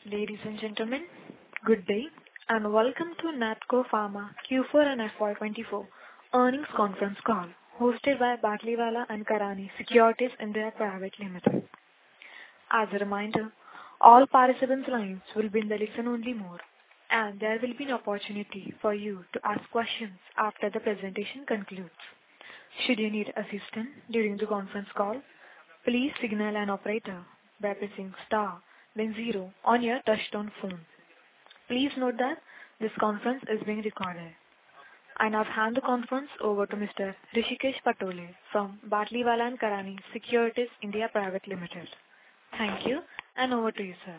Ladies and gentlemen, good day and welcome to Natco Pharma Q4 and FY24 earnings conference call hosted by Batlivala and Karani Securities India Private Limited. As a reminder, all participants' lines will be in the listen-only mode and there will be an opportunity for you to ask questions after the presentation concludes. Should you need assistance during the conference call, please signal an operator by pressing star then 0 on your touchtone phone. Please note that this conference is being recorded. I now hand the conference over to Mr. Rishikesh Patole from Batlivala and Karani Securities India Private Limited. Thank you and over to you, sir.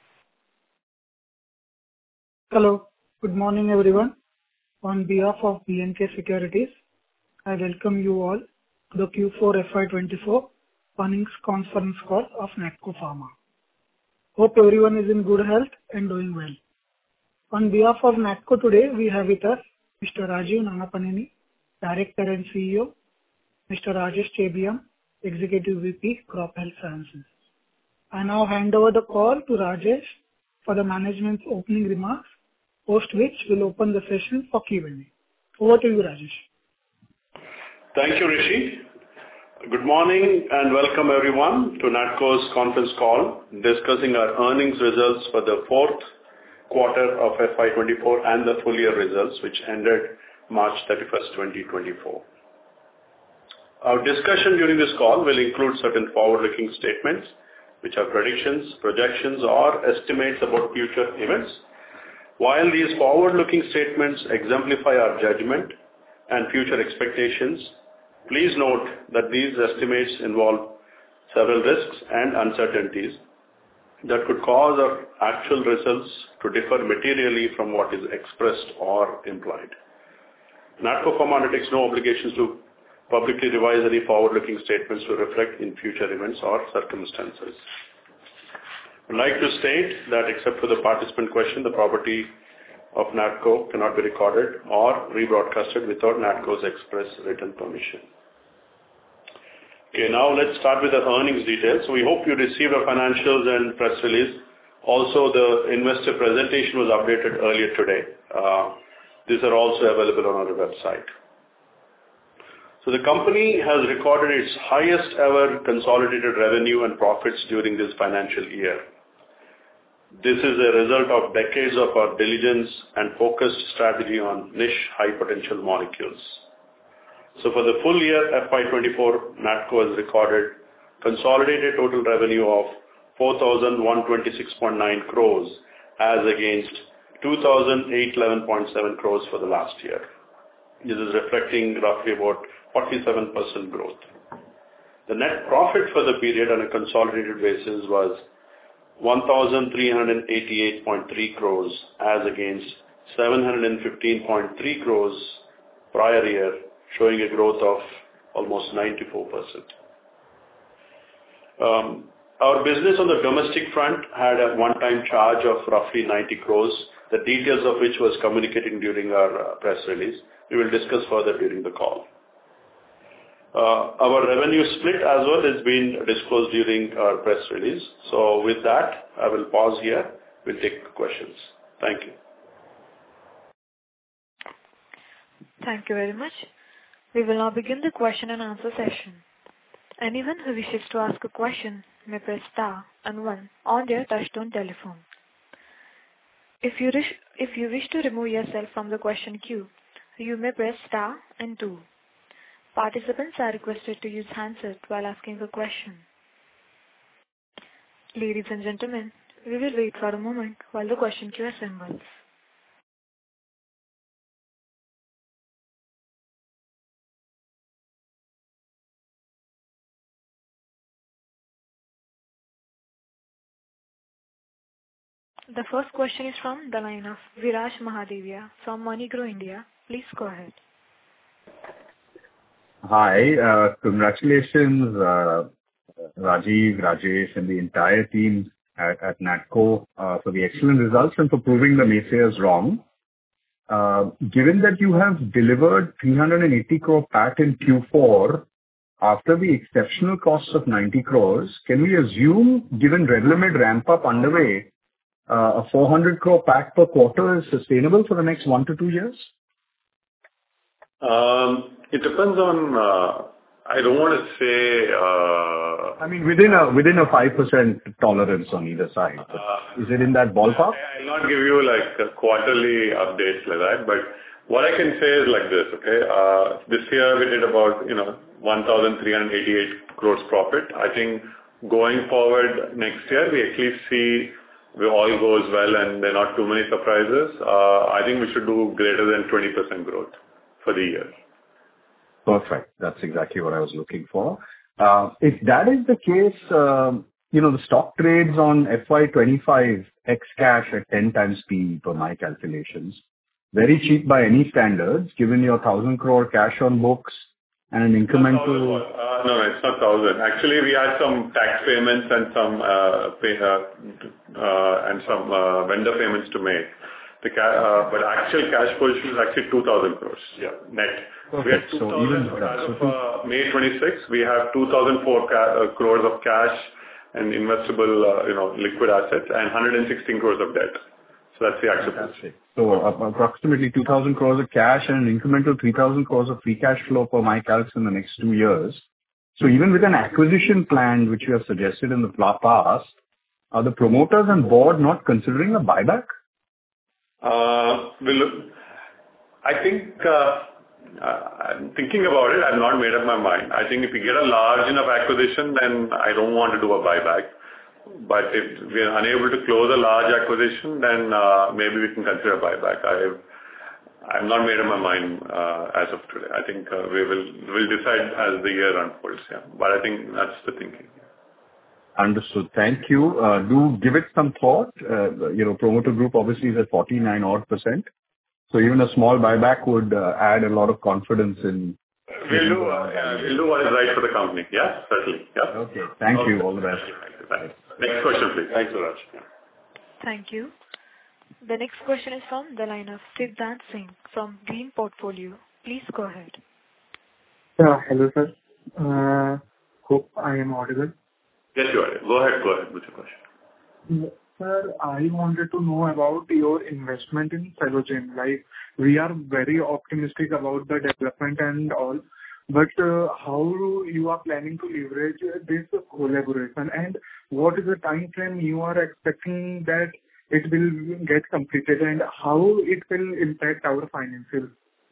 Hello, good morning everyone. On behalf of B&K Securities, I welcome you all to the Q4 FY24 earnings conference call of Natco Pharma. Hope everyone is in good health and doing well. On behalf of Natco today, we have with us Mr. Rajeev Nannapaneni, Director and CEO, Mr. Rajesh Chebiyam, Executive VP, Crop Health Sciences. I now hand over the call to Rajesh for the management's opening remarks, post which we'll open the session for Q&A. Over to you, Rajesh. Thank you, Rishi. Good morning and welcome everyone to Natco's conference call discussing our earnings results for the fourth quarter of FY24 and the full year results which ended March 31st, 2024. Our discussion during this call will include certain forward-looking statements which are predictions, projections or estimates about future events. While these forward-looking statements exemplify our judgment and future expectations, please note that these estimates involve several risks and uncertainties that could cause our actual results to differ materially from what is expressed or implied. Natco Pharma undertakes no obligations to publicly revise any forward-looking statements to reflect in future events or circumstances. I'd like to state that except for the participant question, the property of Natco cannot be recorded or rebroadcasted without Natco's express written permission. Okay, now let's start with the earnings details. We hope you received our financials and press release. Also, the investor presentation was updated earlier today. These are also available on our website. So the company has recorded its highest ever consolidated revenue and profits during this financial year. This is a result of decades of our diligence and focused strategy on niche high potential molecules. So for the full year FY24, Natco has recorded consolidated total revenue of 4,126.9 crores as against 2,811.7 crores for the last year. This is reflecting roughly about 47% growth. The net profit for the period on a consolidated basis was 1,388.3 crores as against 715.3 crores prior year, showing a growth of almost 94%. Our business on the domestic front had a one-time charge of roughly 90 crores, the details of which was communicated during our press release. We will discuss further during the call. Our revenue split as well has been disclosed during our press release. So with that, I will pause here. We'll take questions. Thank you. Thank you very much. We will now begin the question and answer session. Anyone who wishes to ask a question may press star and 1 on their touchtone telephone. If you wish to remove yourself from the question queue, you may press star and 2. Participants are requested to use handset while asking a question. Ladies and gentlemen, we will wait for a moment while the question queue assembles. The first question is from the line of Viraj Mahadevia from MoneyGrow India. Please go ahead. Hi, congratulations Rajeev, Rajesh and the entire team at Natco for the excellent results and for proving the naysayers wrong. Given that you have delivered 380 crore PAT in Q4, After the exceptional costs of 90 crores, can we assume, given Revlimid ramp-up underway, a 400 crore PAT per quarter is sustainable for the next 1 to 2 years? It depends on, I don't want to say. I mean, within a 5% tolerance on either side. Is it in that ballpark? I'll not give you like a quarterly updates like that, but what I can say is like this, okay? This year we did about, 1,388 crores profit. I think going forward next year, we at least see if all goes well and there are not too many surprises. I think we should do greater than 20% growth for the year. Perfect. That's exactly what I was looking for. If that is the case, the stock trades on FY25 ex cash at 10 times PE per my calculations. Very cheap by any standards, given your 1,000 crore cash on books and an incremental. No, it's not 1,000. Actually, we had some tax payments and some vendor payments to make. But actual cash position is actually 2,000 crores. Yeah, net. Okay. We had 2,000 as of May 26. We have 2,004 crores of cash and investable, liquid assets and 116 crores of debt. So that's the actual position. So approximately 2,000 crores of cash and an incremental 3,000 crores of free cash flow per my calcs in the next 2 years. So even with an acquisition plan, which you have suggested in the past, are the promoters and board not considering a buyback? I think I'm thinking about it. I've not made up my mind. I think if we get a large enough acquisition, then I don't want to do a buyback. But if we are unable to close a large acquisition, then maybe we can consider a buyback. I've not made up my mind as of today. I think we'll decide as the year unfolds. Yeah, but I think that's the thinking. Understood. Thank you. Do give it some thought. Promoter group obviously is at 49 odd %. So even a small buyback would add a lot of confidence in. We'll do what is right for the company. Yeah, certainly. Yeah. Okay. Thank you. All the best. Thanks. Next question, please. Thanks, Suraj. Yeah. Thank you. The next question is from the line of Siddhant Singh from Green Portfolio. Please go ahead. Hello, sir. Hope I am audible. Yes, you are. Go ahead with your question. Sir, I wanted to know about your investment in Cellogen. Like, we are very optimistic about the development and all, but how you are planning to leverage this collaboration, and what is the time frame you are expecting that it will get completed, and how it will impact our financials?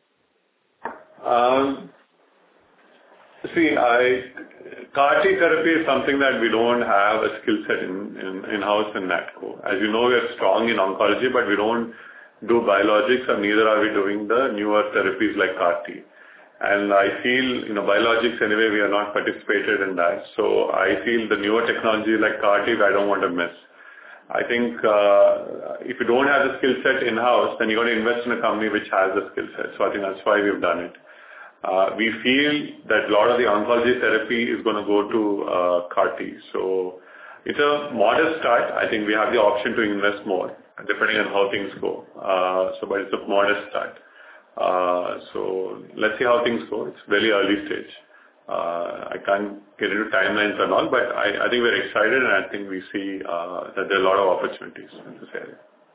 See, CAR T therapy is something that we don't have a skill set in-house in NATCO. As you know, we are strong in oncology, but we don't do biologics, and neither are we doing the newer therapies like CAR T. And I feel, biologics anyway, we are not participated in that. So I feel the newer technology like CAR T, I don't want to miss. I think if you don't have the skill set in-house, then you're going to invest in a company which has the skill set. So I think that's why we've done it. We feel that a lot of the oncology therapy is going to go to CAR T. So it's a modest start. I think we have the option to invest more depending on how things go. But it's a modest start. So let's see how things go. It's very early stage. I can't get into timelines and all, but I think we're excited, and I think we see that there are a lot of opportunities in this area.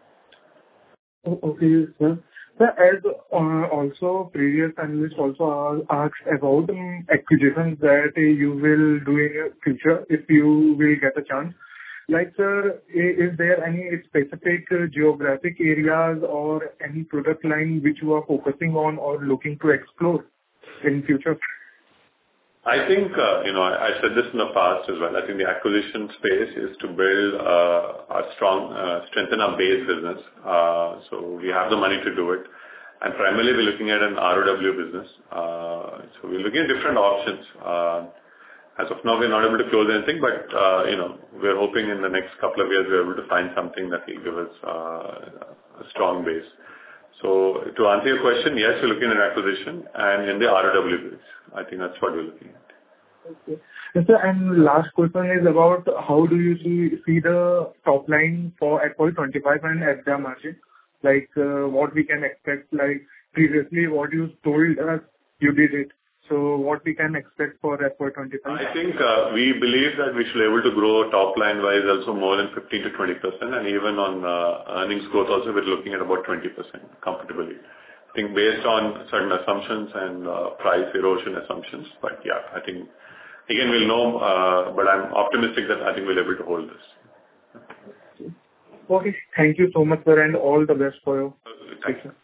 Okay, sir. Sir, as also previous analysts also asked about acquisitions that you will do in your future if you will get a chance. Like, sir, is there any specific geographic areas or any product line which you are focusing on or looking to explore in future? I think, I said this in the past as well. I think the acquisition space is to build strengthen our base business. So we have the money to do it. And primarily we're looking at an ROW business. So we're looking at different options. As of now, we're not able to close anything, but, we're hoping in the next couple of years we're able to find something that will give us a strong base. So to answer your question, yes, we're looking at acquisition and in the ROW base. I think that's what we're looking at. Okay. Yes, sir, and last question is about how do you see the top line for FY25 and EBITDA margin? Like, what we can expect, like previously what you told us, you did it. So what we can expect for FY25? I think we believe that we should be able to grow top line wise also more than 15 to 20%, and even on earnings growth also we're looking at about 20% comfortably. I think based on certain assumptions and price erosion assumptions. But yeah, I think again we'll know, but I'm optimistic that I think we'll be able to hold this. Okay. Thank you so much, sir, and all the best for you. Thank you.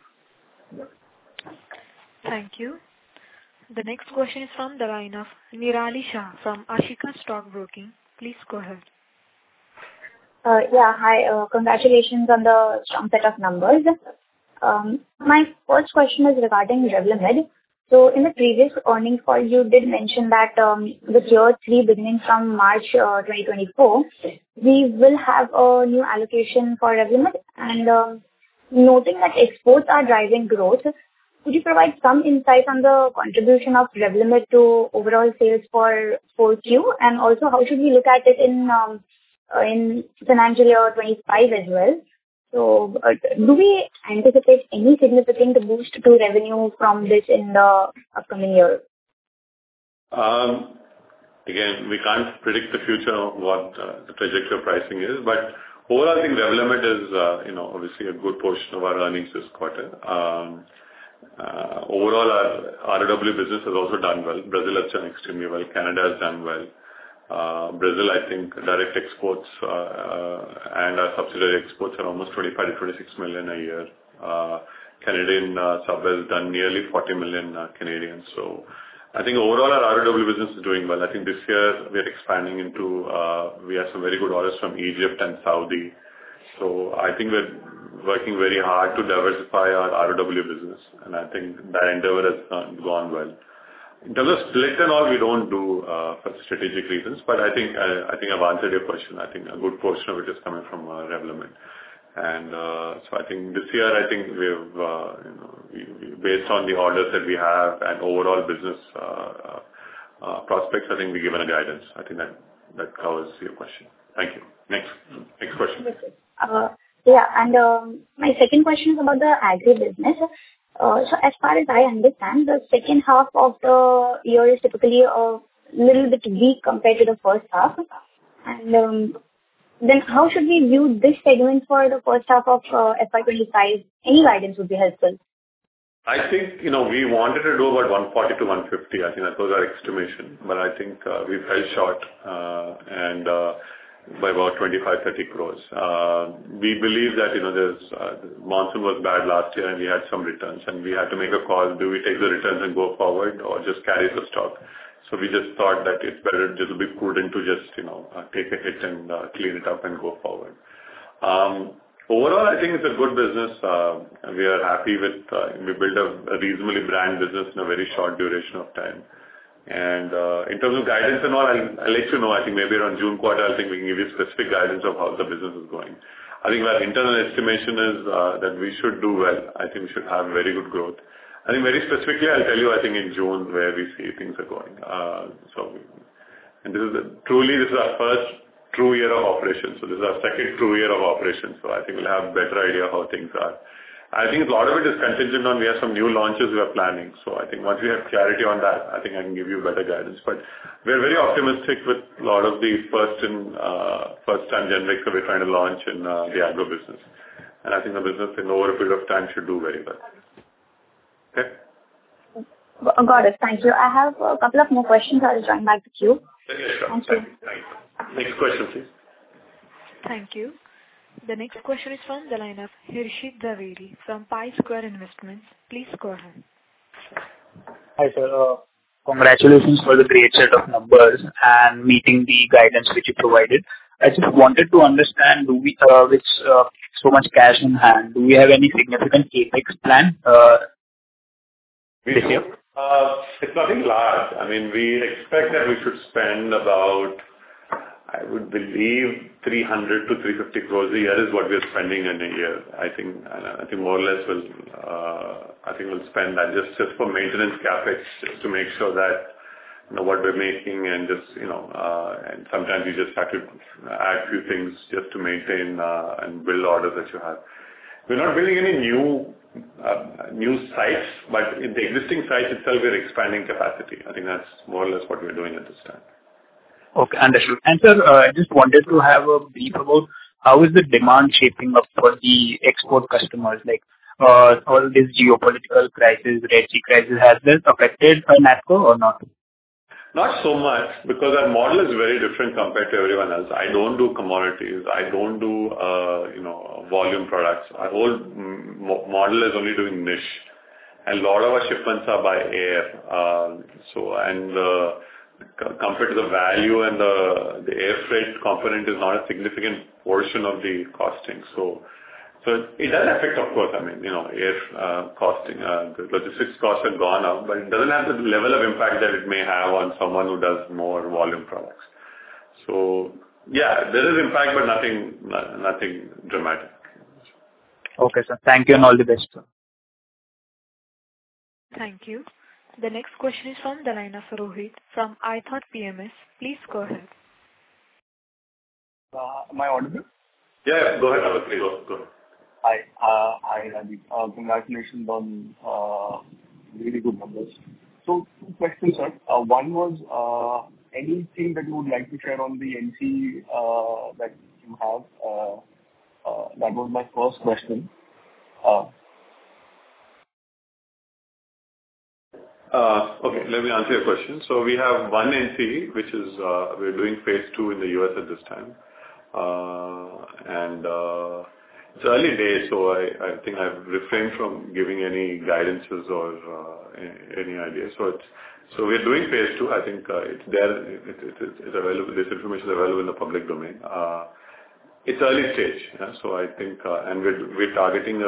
Thank you. The next question is from the line of Nirali Shah from Ashika Stock Broking. Please go ahead. Yeah, hi. Congratulations on the strong set of numbers. My first question is regarding Revlimid. So in the previous earnings call, you did mention that with year 3 beginning from March 2024, we will have a new allocation for Revlimid. And noting that exports are driving growth, could you provide some insight on the contribution of Revlimid to overall sales for 4Q? And also, how should we look at it in financial year 25 as well? So, do we anticipate any significant boost to revenue from this in the upcoming year? Again, we can't predict the future of what the trajectory of pricing is, but overall, I think Revlimid is, obviously a good portion of our earnings this quarter. Overall, our ROW business has also done well. Brazil has done extremely well. Canada has done well. Brazil, I think, direct exports and our subsidiary exports are almost 25 to 26 million a year. Canadian sub has done nearly 40 million Canadian. So I think overall our ROW business is doing well. I think this year we are expanding into, we have some very good orders from Egypt and Saudi. So I think we're working very hard to diversify our ROW business, and I think that endeavor has gone well. In terms of split and all, we don't do for strategic reasons, but I think I've answered your question. I think a good portion of it is coming from Revlimid. And so I think this year, I think we've, based on the orders that we have and overall business prospects, I think we've given a guidance. I think that covers your question. Thank you. Next question. Yeah, and my second question is about the agri business. So as far as I understand, the second half of the year is typically a little bit weak compared to the first half. And then how should we view this segment for the first half of FY25? Any guidance would be helpful. I think, we wanted to do about 140 to 150. I think that was our estimation, but I think we fell short and by about 25-30 crores. We believe that, monsoon was bad last year and we had some returns and we had to make a call. Do we take the returns and go forward or just carry the stock? So we just thought that it's better just to be prudent to just, take a hit and clean it up and go forward. Overall, I think it's a good business. We are happy with, we built a reasonably brand business in a very short duration of time. And in terms of guidance and all, I'll let you know. I think maybe around June quarter, I think we can give you specific guidance of how the business is going. I think our internal estimation is that we should do well. I think we should have very good growth. I think very specifically, I'll tell you, I think in June where we see things are going. And this is our first true year of operations. So this is our second true year of operations. So I think we'll have a better idea how things are. I think a lot of it is contingent on we have some new launches we are planning. So I think once we have clarity on that, I think I can give you better guidance. But we're very optimistic with a lot of the first-time generics that we're trying to launch in the agro business. And I think the business in over a period of time should do very well. Okay? Got it. Thank you. I have a couple of more questions. I'll join back with you. Yeah, sure. Thank you. Next question, please. Thank you. The next question is from the line of Hirshit Zaveri from Pi Square Investments. Please go ahead. Hi, sir. Congratulations for the great set of numbers and meeting the guidance which you provided. I just wanted to understand, with so much cash in hand, do we have any significant capex plan this year? It's nothing large. I mean, we expect that we should spend about, I would believe, 300 to 350 crores a year is what we are spending in a year. I think more or less we'll spend that just for maintenance capex, just to make sure that what we're making and just and sometimes you just have to add a few things just to maintain and build orders that you have. we're not building any new sites, but in the existing sites itself, we're expanding capacity. I think that's more or less what we're doing at this time. Okay, understood. And sir, I just wanted to have a brief about how is the demand shaping up for the export customers? Like, all this geopolitical crisis, Red Sea crisis, has this affected NATCO or not? Not so much, because our model is very different compared to everyone else. I don't do commodities. I don't do, volume products. Our whole model is only doing niche, and a lot of our shipments are by air. Compared to the value and the air freight component is not a significant portion of the costing. So it does affect, of course, air costing. The logistics costs have gone up, but it doesn't have the level of impact that it may have on someone who does more volume products. So yeah, there is impact, but nothing dramatic. Okay, sir. Thank you and all the best, sir. Thank you. The next question is from the line of Rohit from iThought PMS. Please go ahead. Am I audible? Yeah, go ahead. Please go ahead. Hi, Rajeev. Congratulations on really good numbers. So 2 questions, sir. One was anything that you would like to share on the NC that you have? That was my first question. Okay, let me answer your question. So we have one NC, which is we're doing phase 2 in the US at this time. It's early days, so I think I've refrained from giving any guidances or any ideas. So we're doing phase 2. I think it's there. It's available. This information is available in the public domain. It's early stage, yeah? So I think, and we're targeting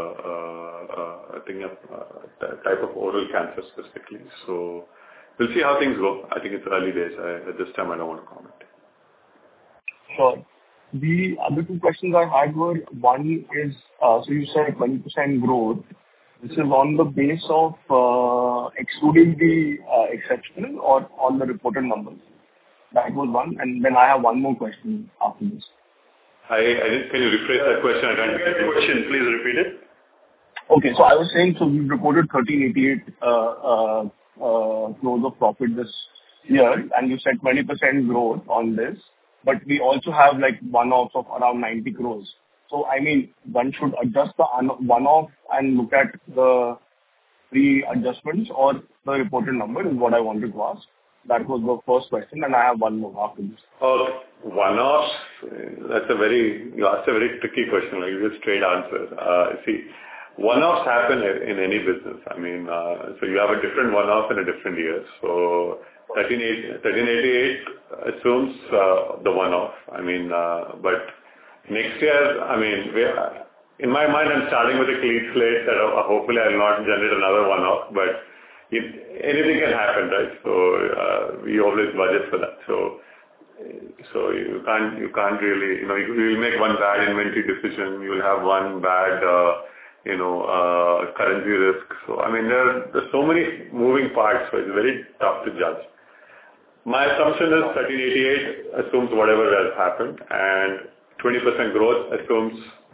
a type of oral cancer specifically. So we'll see how things go. I think it's early days. At this time, I don't want to comment. Sure. The other 2 questions I had were, one is, so you said 20% growth. This is on the base of excluding the exceptional or on the reported numbers? That was one. And then I have one more question after this. Can you rephrase that question? I can't get the question. Please repeat it. Okay. So I was saying, so we reported 1,388 crores of profit this year, and you said 20% growth on this, but we also have like one-offs of around 90 crores. So, I mean, one should adjust the one-off and look at the pre-adjustments or the reported number is what I wanted to ask. That was the first question, and I have one more after this. Okay. One-offs, you asked a very tricky question, like a straight answer. See, one-offs happen in any business. I mean, so you have a different one-off in a different year. So 1388 assumes the one-off. I mean, but next year, I mean, in my mind, I'm starting with a clean slate that hopefully I'll not generate another one-off, but anything can happen, right? So we always budget for that. So you can't really, you will make one bad inventory decision. You will have one bad, currency risk. So I mean, there's so many moving parts, so it's very tough to judge. My assumption is 1388 assumes whatever has happened, and 20% growth assumes,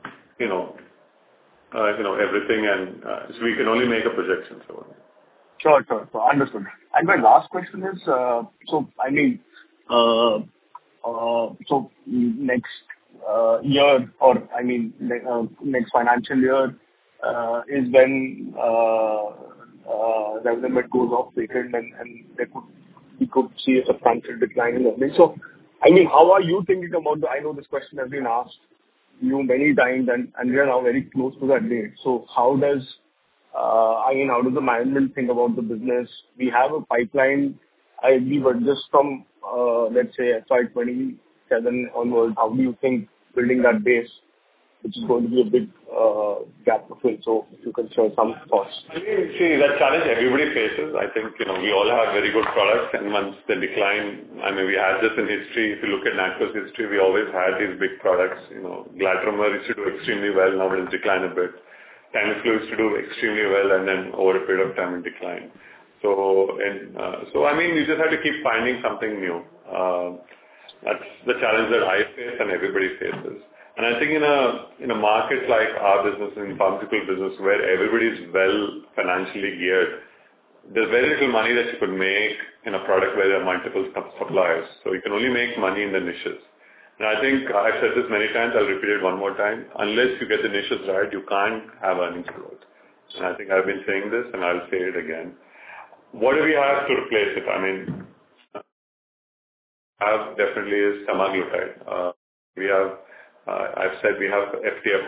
everything, and so we can only make a projection. So. Sure. Understood. And my last question is, so next year, or I mean, next financial year is when Revlimid goes off patent, and we could see a substantial decline in earnings. So, I mean, how are you thinking about I know this question has been asked you many times, and we are now very close to that date. So how does the management think about the business? We have a pipeline, I agree, but just from, let's say, FY27 onwards, how do you think building that base, which is going to be a big gap to fill? So if you can share some thoughts. See, that challenge everybody faces. I think, we all have very good products, and once they decline, we had this in history. If you look at NATCO's history, we always had these big products. Glatiramer used to do extremely well, now it has declined a bit. Tamiflu used to do extremely well, and then over a period of time it declined. So you just have to keep finding something new. That's the challenge that I face and everybody faces. And I think in a market like our business, in pharmaceutical business, where everybody is well financially geared, there's very little money that you could make in a product where there are multiple suppliers. So you can only make money in the niches. And I think I've said this many times, I'll repeat it one more time. Unless you get the niches right, you can't have earnings growth. And I think I've been saying this and I'll say it again. What do we have to replace it? I mean, have definitely is semaglutide. We have, I've said we have FTF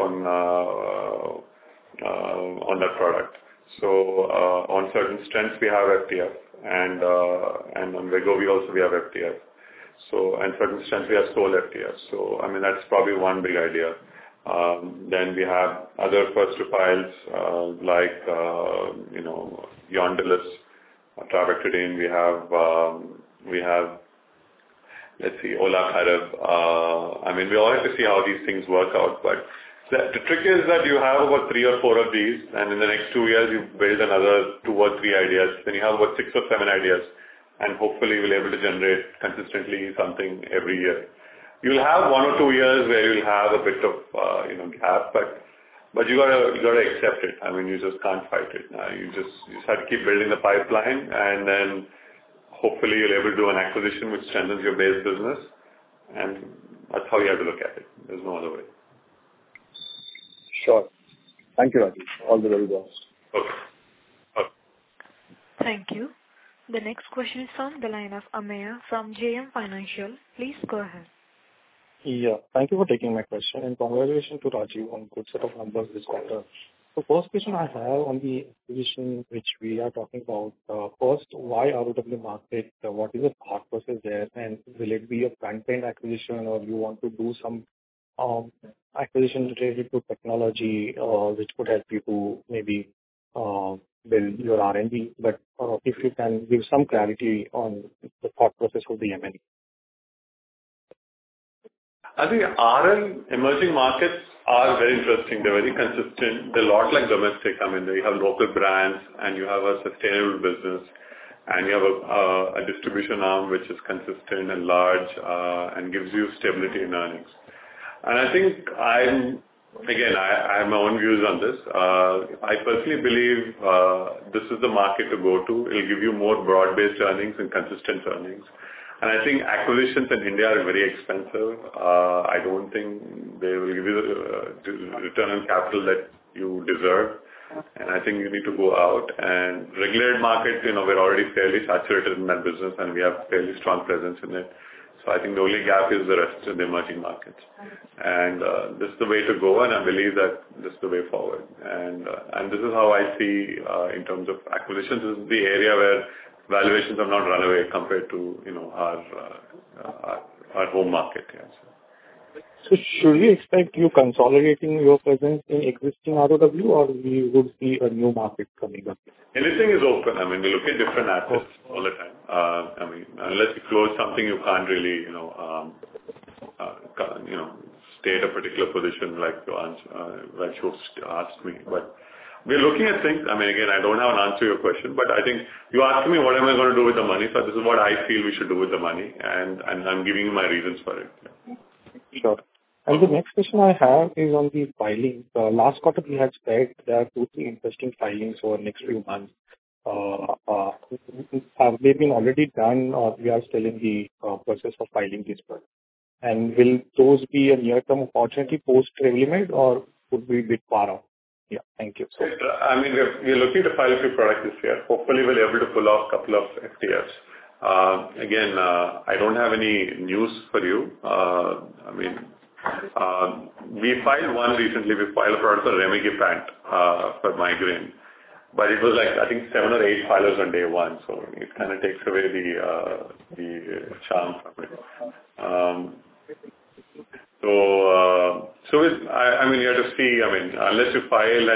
on that product. So on certain strengths we have FTF, and on Wegovy also we have FTF. So and certain strengths we have sole FTF. So I mean that's probably one big idea. Then we have other first to files like Yondelis, Trabectedin. We have let's see, Olaparib. I mean we all have to see how these things work out, but the trick is that you have about 3 or 4 of these, and in the next 2 years you build another 2 or 3 ideas. Then you have about 6 or 7 ideas, and hopefully you'll be able to generate consistently something every year. You'll have 1 or 2 years where you'll have a bit of gap, but you gotta accept it. I mean you just can't fight it. You just have to keep building the pipeline, and then hopefully you'll be able to do an acquisition which strengthens your base business, and that's how you have to look at it. There's no other way. Sure. Thank you, Rajeev. All the very best. Okay. Thank you. The next question is from the line of Ameya from JM Financial. Please go ahead. Yeah. Thank you for taking my question, and congratulations to Rajeev on good set of numbers this quarter. The first question I have on the acquisition which we are talking about, first, why ROW market? What is the thought process there? And will it be a front-end acquisition, or you want to do some acquisition related to technology which could help you to maybe build your R&D? But if you can give some clarity on the thought process of the M&A. I think RM emerging markets are very interesting. They're very consistent. They're a lot like domestic. I mean, you have local brands and you have a sustainable business and you have a distribution arm which is consistent and large and gives you stability in earnings. And I think I have my own views on this. I personally believe this is the market to go to. It'll give you more broad-based earnings and consistent earnings. And I think acquisitions in India are very expensive. I don't think they will give you the return on capital that you deserve. And I think you need to go out and regulated market, we're already fairly saturated in that business and we have fairly strong presence in it. So I think the only gap is the rest of the emerging markets. And this is the way to go, and I believe that this is the way forward. And this is how I see in terms of acquisitions. This is the area where valuations have not run away compared to our home market. Yes. So should we expect you consolidating your presence in existing ROW, or we would see a new market coming up? Anything is open. I mean, we look at different assets all the time. I mean, unless you close something, you can't really, state a particular position like you asked me. But we're looking at things. I mean, again, I don't have an answer to your question, but I think you asked me what am I going to do with the money. So this is what I feel we should do with the money, and I'm giving you my reasons for it. Yeah. Sure. And the next question I have is on the filing. Last quarter we had said there are 2-3 interesting filings over the next few months. Have they been already done, or we are still in the process of filing this one? And will those be a near-term opportunity post-Revlimid, or would be a bit far off? Yeah, thank you. I mean, we're looking to file a few products this year. Hopefully, we'll be able to pull off a couple of FTFs. Again, I don't have any news for you. I mean, we filed one recently. We filed a product for Remigipant for migraine. But it was like, I think 7 or 8 filers on day one. So it kind of takes away the charm from it. I mean, you have to see, I mean, unless you file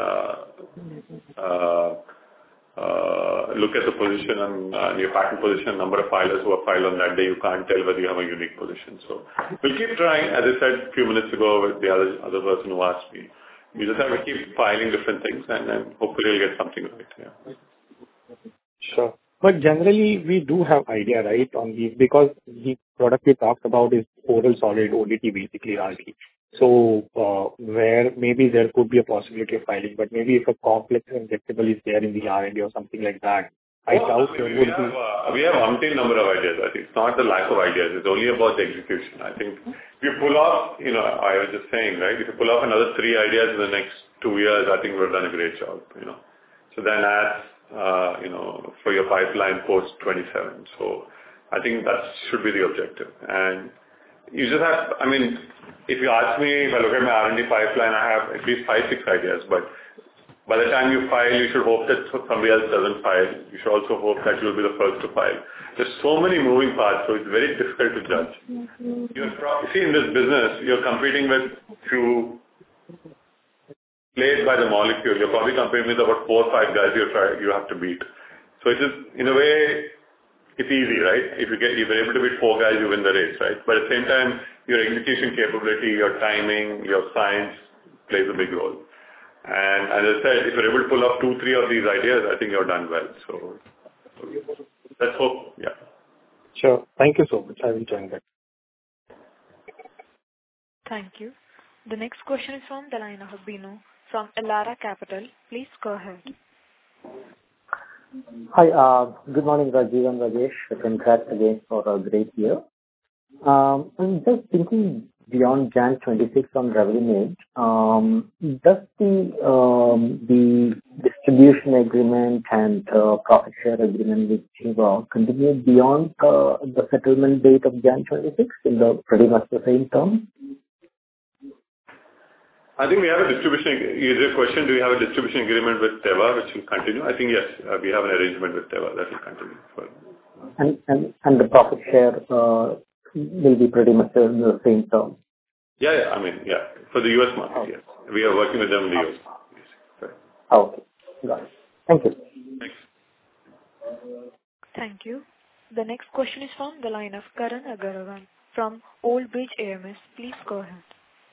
and look at the position and your patent position, number of filers who are filed on that day, you can't tell whether you have a unique position. So we'll keep trying. As I said a few minutes ago with the other person who asked me, we just have to keep filing different things and then hopefully we'll get something right. Yeah. Sure. But generally, we do have idea, right, on because the product we talked about is oral solid ODT, basically, RT. So, where maybe there could be a possibility of filing, but maybe if a complex injectable is there in the R&D or something like that, I doubt there would be. We have umpteen number of ideas. I think it's not the lack of ideas. It's only about the execution. I think if you pull off, I was just saying, right? If you pull off another 3 ideas in the next 2 years, I think we've done a great job. So then add, for your pipeline post 27. So I think that should be the objective. And you just have, if you ask me, if I look at my R&D pipeline, I have at least 5-6 ideas, but by the time you file, you should hope that somebody else doesn't file. You should also hope that you'll be the first to file. There's so many moving parts, so it's very difficult to judge. See, in this business, you're competing with few played by the molecule. You're probably competing with about 4 or 5 guys you have to beat. So it is, in a way, it's easy, right? If you're able to beat 4 guys, you win the race, right? But at the same time, your execution capability, your timing, your science plays a big role. And as I said, if you're able to pull off 2-3 of these ideas, I think you're done well. So let's hope, yeah. Sure. Thank you so much. I will join that. Thank you. The next question is from the line of Bino from Elara Capital. Please go ahead. Hi, good morning, Rajiv and Rajesh. Congrats again for a great year. I'm just thinking beyond Jan 26 on Revlimid. Does the distribution agreement and profit share agreement with Teva continue beyond the settlement date of Jan 26 in the pretty much the same term? I think we have a distribution. Is your question, do we have a distribution agreement with Teva which will continue? I think yes, we have an arrangement with Teva that will continue. And the profit share will be pretty much in the same term. Yeah. For the US market, yes. We are working with them in the US market. Yes. Okay, got it. Thank you. Thanks. Thank you. The next question is from the line of Karan Agarwal from Old Bridge AMS. Please go ahead.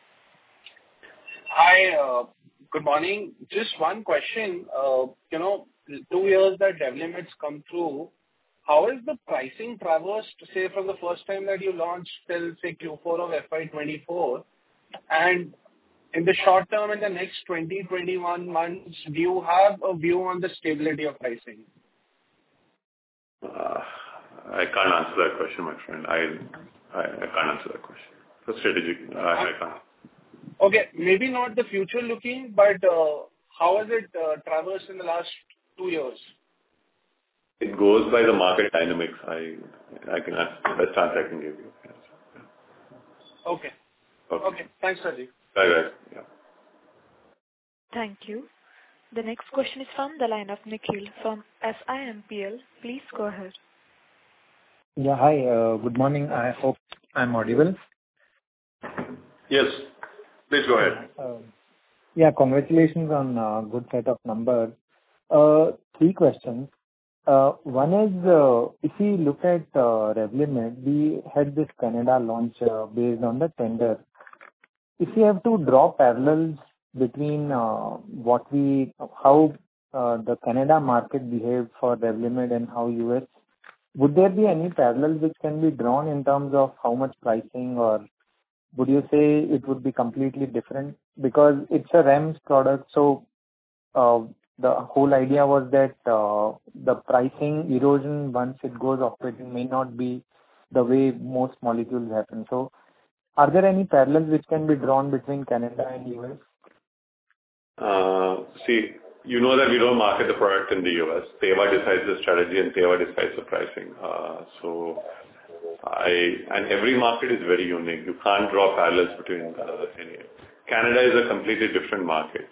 Hi, good morning. Just one question. 2 years that Revlimid's come through, how is the pricing traversed, say, from the first time that you launched till, say, Q4 of FY24? And in the short term, in the next 20-21 months, do you have a view on the stability of pricing? I can't answer that question, my friend. I can't answer that question. For strategic, I can't. Okay, maybe not the future looking, but how has it traversed in the last 2 years? It goes by the market dynamics. I can answer. Best answer I can give you. Yes. Yeah. Okay. Thanks, Rajiv. Bye. Yeah. Thank you. The next question is from the line of Nikhil from SIMPL. Please go ahead. Yeah, hi. Good morning. I hope I'm audible. Yes. Please go ahead. Yeah, congratulations on a good set of numbers. 3 questions. One is, if we look at Revlimid, we had this Canada launch based on the tender. If you have to draw parallels between how the Canada market behaved for Revlimid and how US, would there be any parallels which can be drawn in terms of how much pricing, or would you say it would be completely different? Because it's a REMS product, so the whole idea was that the pricing erosion once it goes off patent may not be the way most molecules happen. So are there any parallels which can be drawn between Canada and US? See, you know that we don't market the product in the US. Teva decides the strategy and Teva decides the pricing. And every market is very unique. You can't draw parallels between any. Canada is a completely different market.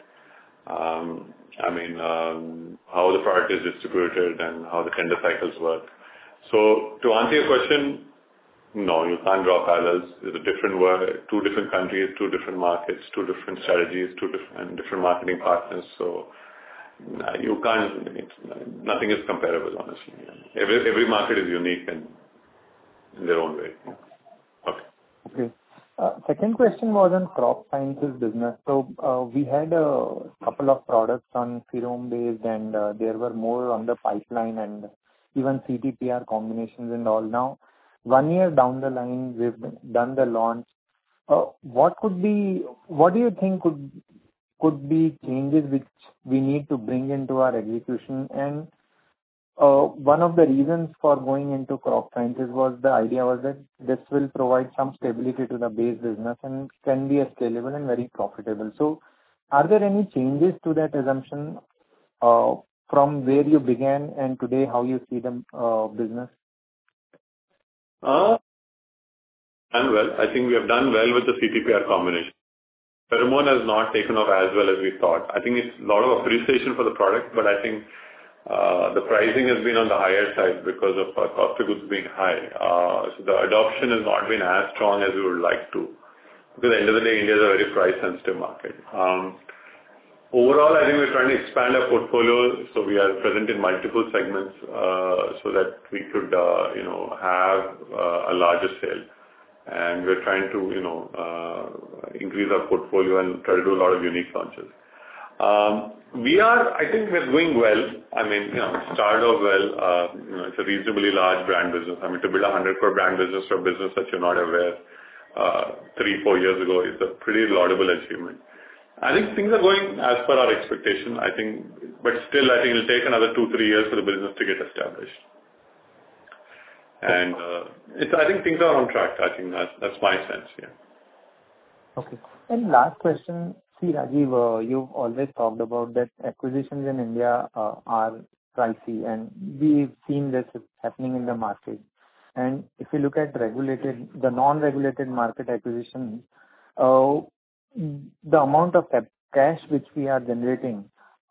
How the product is distributed and how the tender cycles work. So to answer your question, no, you can't draw parallels. It's a different world, 2 different countries, 2 different markets, 2 different strategies, 2 different marketing partners. So you can't. Nothing is comparable, honestly. Every market is unique and in their own way. Okay. Second question was on crop sciences business. So we had a couple of products on Ferome based, and there were more on the pipeline and even CTPR combinations and all. Now, 1 year down the line, we've done the launch. what do you think could be changes which we need to bring into our execution? And one of the reasons for going into crop sciences was that this will provide some stability to the base business and can be scalable and very profitable. So are there any changes to that assumption from where you began and today how you see the business? Done well. I think we have done well with the CTPR combination. Pheromone has not taken off as well as we thought. I think it's a lot of appreciation for the product, but I think the pricing has been on the higher side because of cost of goods being high. So the adoption has not been as strong as we would like to. Because at the end of the day, India is a very price-sensitive market. Overall, I think we're trying to expand our portfolio, so we are present in multiple segments, so that we could, have a larger sale. And we're trying to, increase our portfolio and try to do a lot of unique launches. I think we're doing well. I mean, started off well. It's a reasonably large brand business. I mean, to build a 100 crore brand business for a business that you're not aware, 3-4 years ago is a pretty laudable achievement. I think things are going as per our expectation. But still, I think it'll take another 2-3 years for the business to get established. And I think things are on track. I think that's my sense. Yeah. Okay. And last question. See, Rajiv, you've always talked about that acquisitions in India are pricey, and we've seen this happening in the market. And if you look at the non-regulated market acquisitions, the amount of cash which we are generating,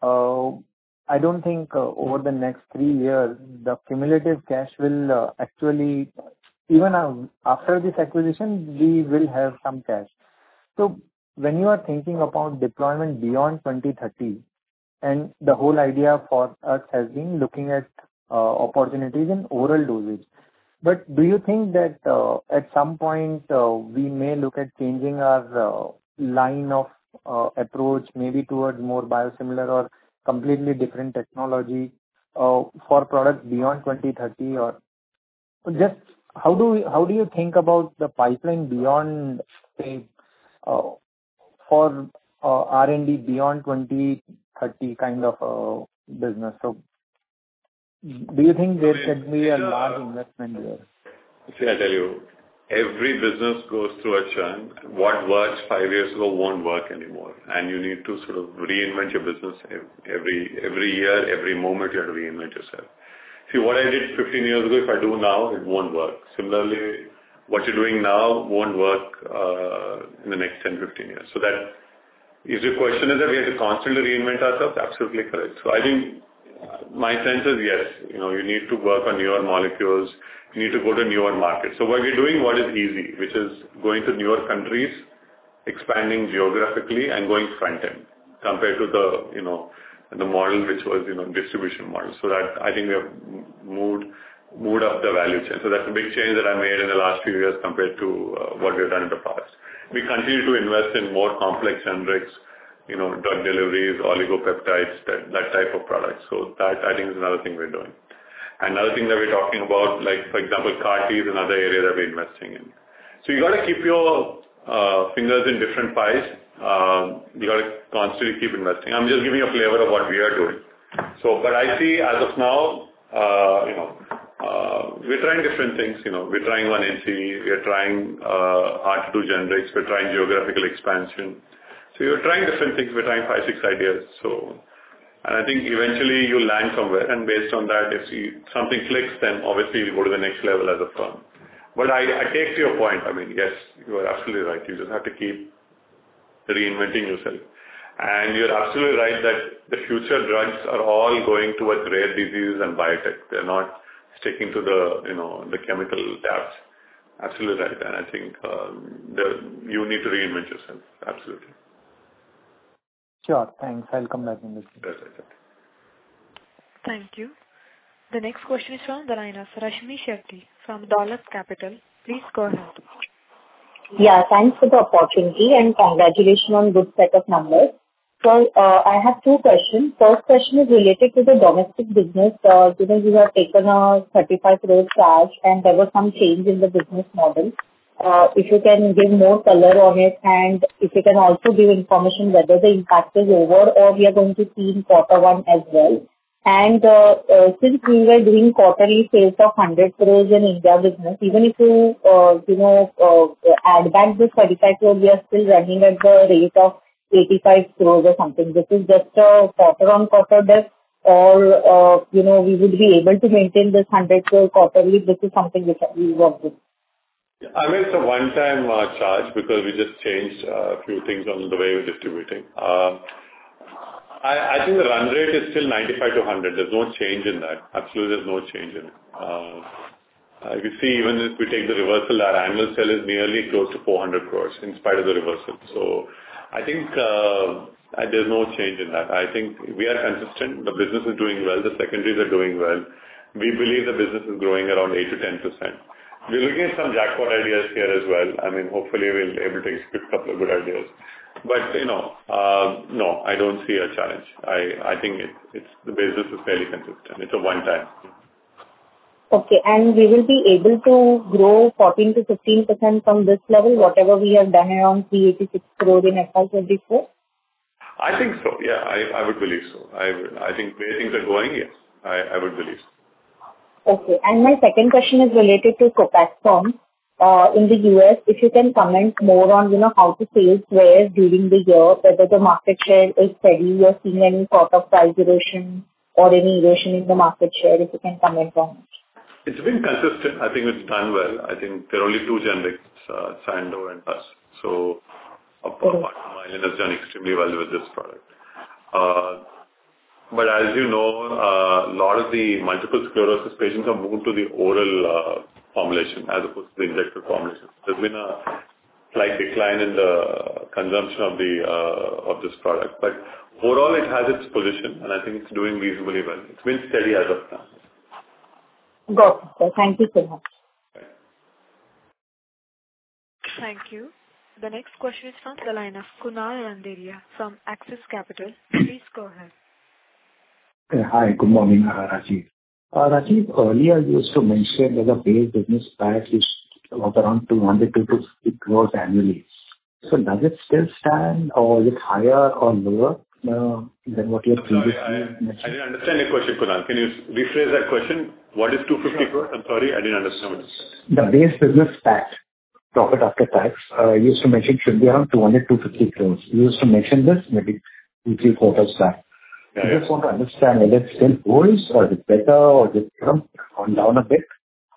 I don't think over the next 3 years, the cumulative cash will actually, even after this acquisition, we will have some cash. So when you are thinking about deployment beyond 2030, and the whole idea for us has been looking at opportunities in oral dosage. But do you think that at some point we may look at changing our line of approach, maybe towards more biosimilar or completely different technology for products beyond 2030? Or just how do you think about the pipeline beyond, say, for R&D beyond 2030 kind of business? So do you think there should be a large investment there? See, I tell you, every business goes through a churn. What worked 5 years ago won't work anymore. And you need to sort of reinvent your business every year, every moment you have to reinvent yourself. See, what I did 15 years ago, if I do now, it won't work. Similarly, what you're doing now won't work in the next 10, 15 years. So that, if your question is that we have to constantly reinvent ourselves, absolutely correct. So I think my sense is yes, you need to work on newer molecules, you need to go to newer markets. So what we're doing, what is easy, which is going to newer countries, expanding geographically and going front end compared to the model which was, distribution model. So that I think we have moved up the value chain. So that's a big change that I made in the last few years compared to what we've done in the past. We continue to invest in more complex generics, drug deliveries, oligopeptides, that type of products. So that I think is another thing we're doing. Another thing that we're talking about, like for example, CAR-T is another area that we're investing in. So you got to keep your fingers in different pies. You got to constantly keep investing. I'm just giving you a flavor of what we are doing. So, but I see as of now, we're trying different things. We're trying 1NC, we're trying hard to do generics, we're trying geographical expansion. So you're trying different things. We're trying 5, 6 ideas. So, and I think eventually you'll land somewhere. And based on that, if something clicks, then obviously you'll go to the next level as a firm. But I take to your point. I mean, yes, you are absolutely right. You just have to keep reinventing yourself. And you're absolutely right that the future drugs are all going towards rare disease and biotech. They're not sticking to the chemical tabs. Absolutely right. And I think you need to reinvent yourself. Absolutely. Sure. Thanks. I'll come back in this. Thank you. The next question is from the line of Rashmi Shetty from Dolat Capital. Please go ahead. Yeah, thanks for the opportunity and congratulations on good set of numbers. So I have 2 questions. First question is related to the domestic business. You have taken a 35 crore charge and there was some change in the business model. If you can give more color on it, and if you can also give information whether the impact is over or we are going to see in quarter one as well. And since we were doing quarterly sales of 100 crores in India business, even if you add back the 35 crores, we are still running at the rate of 85 crores or something. This is just a quarter-on-quarter dip, or we would be able to maintain this 100 crore quarterly. This is something which we want to. I mean, it's a one-time charge because we just changed a few things on the way we're distributing. I think the run rate is still 95 to 100. There's no change in that. Absolutely, there's no change in it. If you see, even if we take the reversal, our annual sale is nearly close to 400 crores in spite of the reversal. So I think there's no change in that. I think we are consistent. The business is doing well. The secondaries are doing well. We believe the business is growing around 8 to 10%. We're looking at some jackpot ideas here as well. I mean, hopefully we'll be able to execute a couple of good ideas. But, no, I don't see a challenge. I think it's the business is fairly consistent. It's a one-time. Okay, and we will be able to grow 14 to 15% from this level, whatever we have done around 386 crore in FY24? I think so, yeah. I would believe so. I think where things are going, yes, I would believe so. Okay. And my second question is related to Copaxone. In the US, if you can comment more on, how the sales were during the year, whether the market share is steady, you're seeing any sort of price erosion or any erosion in the market share, if you can comment on it. It's been consistent. I think it's done well. I think there are only two generics, Sandoz and us. So, Mylan has done extremely well with this product. But as you know, a lot of the multiple sclerosis patients have moved to the oral formulation as opposed to the injectable formulation. There's been a slight decline in the consumption of this product. But overall, it has its position, and I think it's doing reasonably well. It's been steady as of now. Got it, sir. Thank you so much. Thank you. The next question is from the line of Kunal Randeria from Axis Capital. Please go ahead. Hi, good morning, Rajiv. Rajiv, earlier you used to mention that the base business PAT is around 200 to 250 crores annually. So does it still stand, or is it higher or lower than what you had previously mentioned? I didn't understand your question, Kunal. Can you rephrase that question? What is 250 crores? I'm sorry, I didn't understand what you said. The base business PAT, profit after tax, you used to mention should be around 200 to 250 crores. You used to mention this maybe 2-3 quarters back. I just want to understand whether it still holds, or is it better, or is it gone down a bit?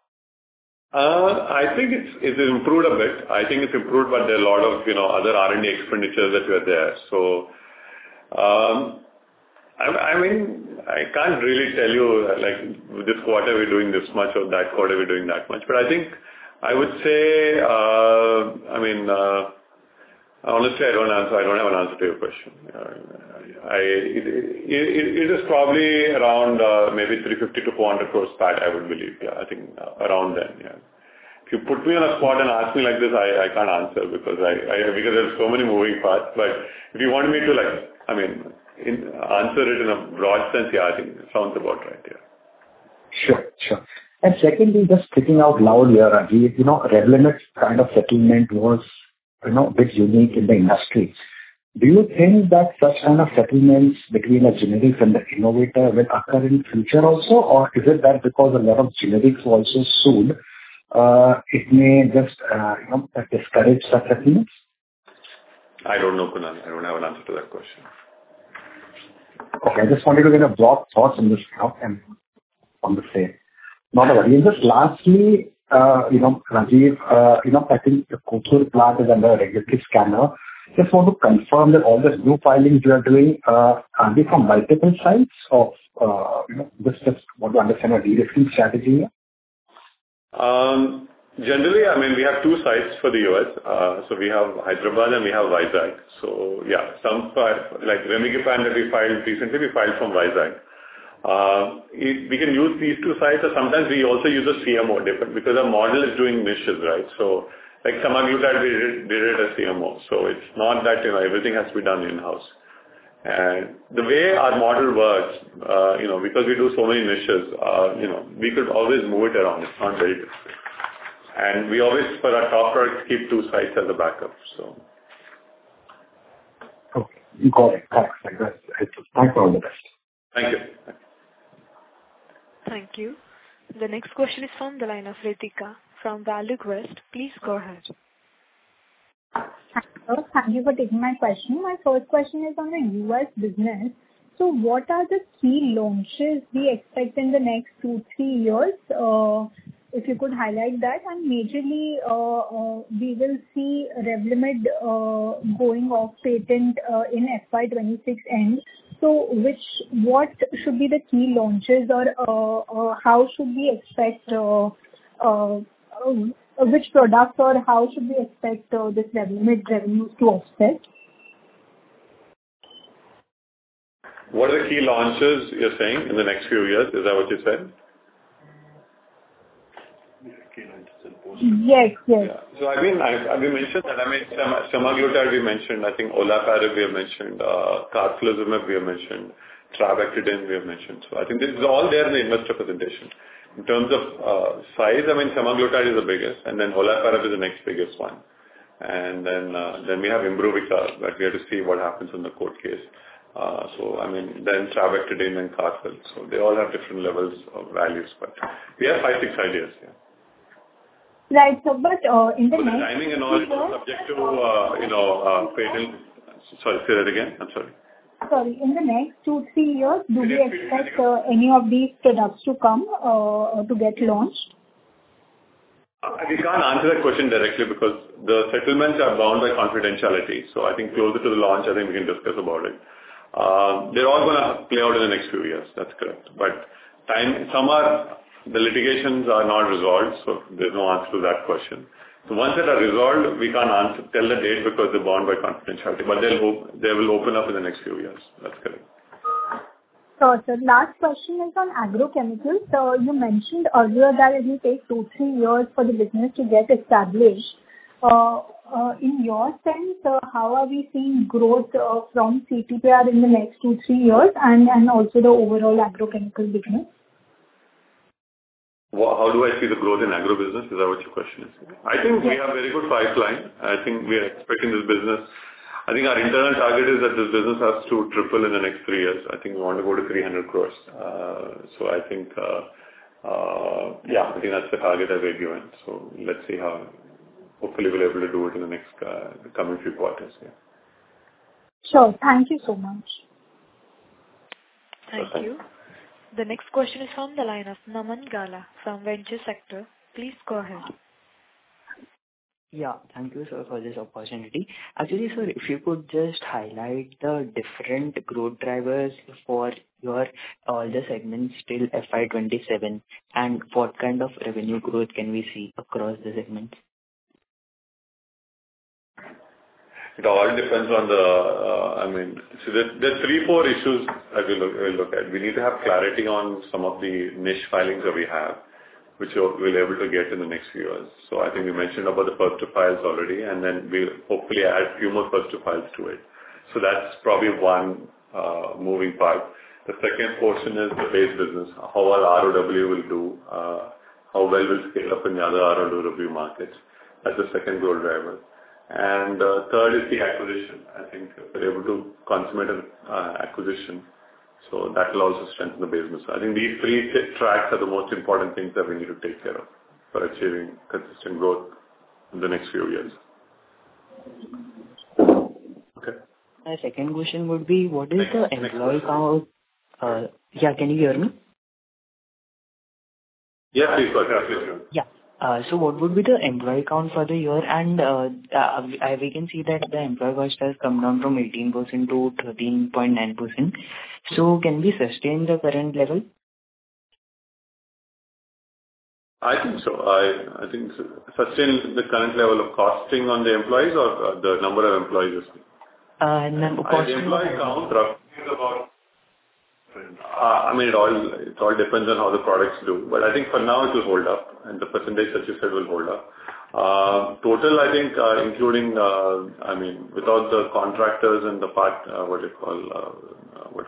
I think it's improved a bit. I think it's improved, but there are a lot of other R&D expenditures that were there. So, I mean, I can't really tell you like this quarter we're doing this much, or that quarter we're doing that much. But I think I would say, honestly, I don't have an answer to your question. It is probably around maybe 350 to 400 crores PAT, I would believe. Yeah, I think around then. Yeah. If you put me on a spot and ask me like this, I can't answer because there's so many moving parts. But if you want me to answer it in a broad sense, yeah, I think it sounds about right. Yeah. Sure. And secondly, just speaking out loud here, Rajiv, Revlimid kind of settlement was a bit unique in the industry. Do you think that such kind of settlements between a generic and the innovator will occur in future also, or is it that because a lot of generics also sued, it may just discourage such settlements? I don't know, Kunal. I don't have an answer to that question. Okay, I just wanted to get a broad thoughts on this and on the same. Not a worry. And just lastly, Rajiv, I think the Kothur plant is under a regulatory scanner. Just want to confirm that all the new filings you are doing, are they from multiple sites, or, just want to understand a de-risking strategy here? Generally, we have two sites for the US. So we have Hyderabad and we have Vizag. So yeah, some like Remigipant that we filed recently, we filed from Vizag. We can use these two sites, or sometimes we also use a CMO because our model is doing niches, right? So like semaglutide, we did it as CMO. So it's not that everything has to be done in-house. And the way our model works, because we do so many niches, we could always move it around. It's not very difficult. And we always, for our top products, keep 2 sites as a backup, so. Okay. You got it. Thanks. Thanks for all the best. Thank you. Thank you. The next question is from the line of Ritika from ValueQuest. Please go ahead. Hello. Thank you for taking my question. My first question is on the U.S. business. So what are the key launches we expect in the next 2-3 years? If you could highlight that. And majorly, we will see Revlimid going off patent in FY26 end. So what should be the key launches, or how should we expect which products, or how should we expect this Revlimid revenues to offset? What are the key launches you're saying in the next few years? Is that what you said? Yes. Yeah. So we mentioned that. Semaglutide we mentioned. I think Olaparib we have mentioned. Carfilzomib we have mentioned. Trabectedin we have mentioned. So I think this is all there in the investor presentation. In terms of size, Semaglutide is the biggest, and then Olaparib is the next biggest one. And then we have Imbruvica, but we have to see what happens in the court case. Then Trabectedin and Carfil. So they all have different levels of values, but we have 5-6 ideas. Yeah. Right. So, but in the next timing and all is subject to patent. Sorry, say that again. I'm sorry. Sorry. In the next 2-3 years, do we expect any of these products to come to get launched? We can't answer that question directly because the settlements are bound by confidentiality. So I think closer to the launch, I think we can discuss about it. They're all going to play out in the next few years. That's correct. But the litigations are not resolved, so there's no answer to that question. So once they are resolved, we can't tell the date because they're bound by confidentiality. But they will open up in the next few years. That's correct. So, sir, last question is on agrochemicals. So you mentioned earlier that it will take 2-3 years for the business to get established. In your sense, how are we seeing growth from CTPR in the next 2-3 years and also the overall agrochemical business? How do I see the growth in agro business? Is that what your question is? I think we have very good pipeline. I think we are expecting this business. I think our internal target is that this business has to triple in the next 3 years. I think we want to go to 300 crores. So I think, I think that's the target that we're given. So let's see how, hopefully we'll be able to do it in the next coming few quarters. Yeah. Sure. Thank you so much. Thank you. The next question is from the line of Naman Gala from Venture Sector. Please go ahead. Yeah, thank you, sir, for this opportunity. Actually, sir, if you could just highlight the different growth drivers for all the segments till FY27 and what kind of revenue growth can we see across the segments? It all depends on so there's 3-4 issues that we'll look at. We need to have clarity on some of the niche filings that we have, which we'll be able to get in the next few years. So I think we mentioned about the first to files already, and then we'll hopefully add a few more first to files to it. So that's probably one moving part. The second portion is the base business, how our ROW will do, how well we'll scale up in the other ROW markets. That's the second growth driver. And third is the acquisition. I think we're able to consummate an acquisition. So that will also strengthen the business. I think these 3 tracks are the most important things that we need to take care of for achieving consistent growth in the next few years. Okay. My second question would be, what is the employee count? Can you hear me? Yeah, please go ahead. Yeah. So what would be the employee count for the year? And we can see that the employee cost has come down from 18% to 13.9%. So can we sustain the current level? I think so. I think sustain the current level of costing on the employees or the number of employees? The employee count roughly is about. It all depends on how the products do. But I think for now it will hold up, and the percentage that you said will hold up. Total, I think, including, without the contractors and the part,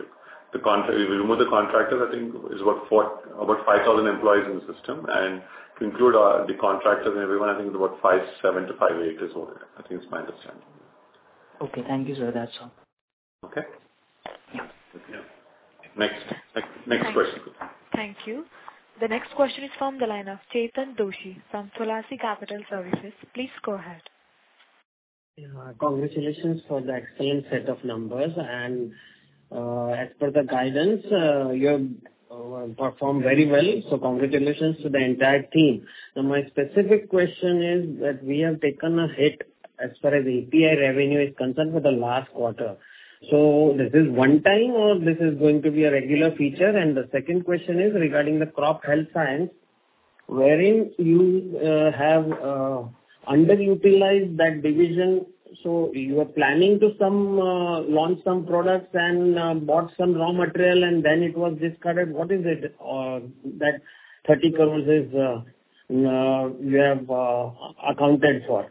if we remove the contractors, I think is about 5,000 employees in the system, and to include the contractors and everyone, I think it's about 5.7 to 5.8 is what I think is my understanding. Okay. Thank you, sir. That's all. Okay? Yeah. Next question. Thank you. The next question is from the line of Chetan Doshi from Tulsi Capital Services. Please go ahead. Congratulations for the excellent set of numbers. And as per the guidance, you have performed very well. So congratulations to the entire team. Now, my specific question is that we have taken a hit as far as API revenue is concerned for the last quarter. So this is one time or this is going to be a regular feature? And the second question is regarding the crop health science, wherein you have underutilized that division. So you are planning to launch some products and bought some raw material and then it was discarded. What is it that 30 crores is you have accounted for?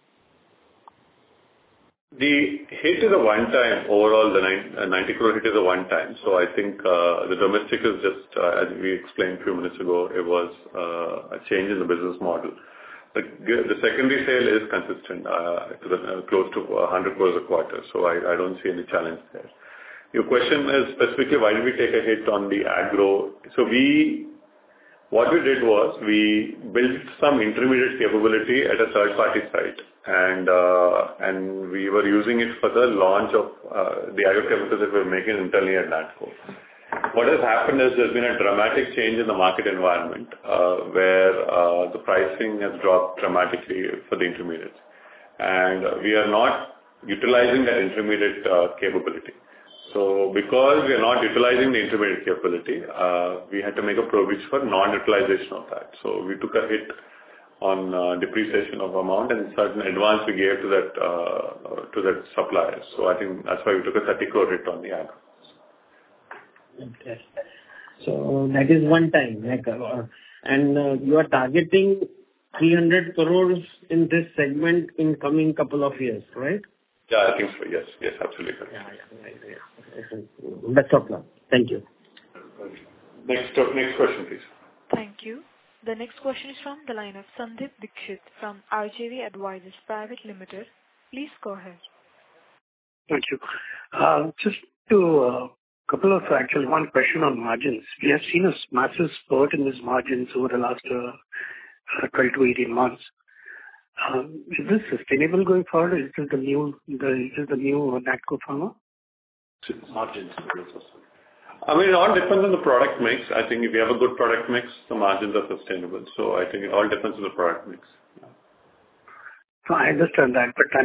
The hit is a one-time. Overall, the 90 crore hit is a one-time. So I think the domestic is just, as we explained a few minutes ago, it was a change in the business model. The secondary sale is consistent, close to 100 crores a quarter. So I don't see any challenge there. Your question is specifically why did we take a hit on the agro? So what we did was we built some intermediate capability at a third-party site, and we were using it for the launch of the agrochemicals that we're making internally at NATCO. What has happened is there's been a dramatic change in the market environment where the pricing has dropped dramatically for the intermediates, and we are not utilizing that intermediate capability. So because we are not utilizing the intermediate capability, we had to make a provision for non-utilization of that. So we took a hit on depreciation of amount and certain advance we gave to that supplier. So I think that's why we took a 30 crore hit on the agro. Okay. So that is one time. And you are targeting 300 crores in this segment in coming couple of years, right? Yeah, I think so. Yes, absolutely. Yeah. That's all. Thank you. Next question, please. Thank you. The next question is from the line of Sandip Dixit from RJV Advisors Private Limited. Please go ahead. Thank you. Just actually one question on margins. We have seen a massive spurt in these margins over the last 12 to 18 months. Is this sustainable going forward? Is this the new NATCO Pharma? Margins. I mean, it all depends on the product mix. I think if you have a good product mix, the margins are sustainable. So I think it all depends on the product mix. Yeah. So I understand that, but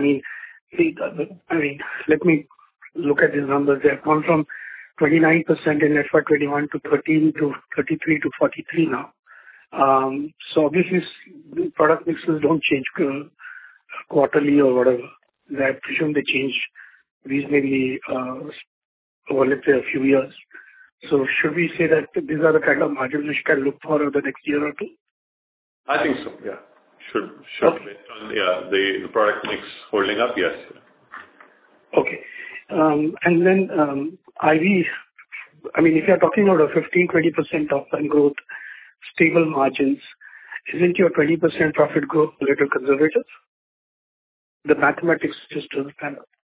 let me look at these numbers. They have gone from 29% in FY21 to 13 to 33 to 43 now. So obviously, the product mixes don't change quarterly or whatever. I presume they change reasonably over, let's say, a few years. So should we say that these are the kind of margins we can look for over the next year or two? I think so, yeah. Should okay. Based on the product mix holding up, yes. Okay. And then IV, if you're talking about a 15-20% top line growth, stable margins, isn't your 20% profit growth a little conservative? The mathematics just doesn't stand up.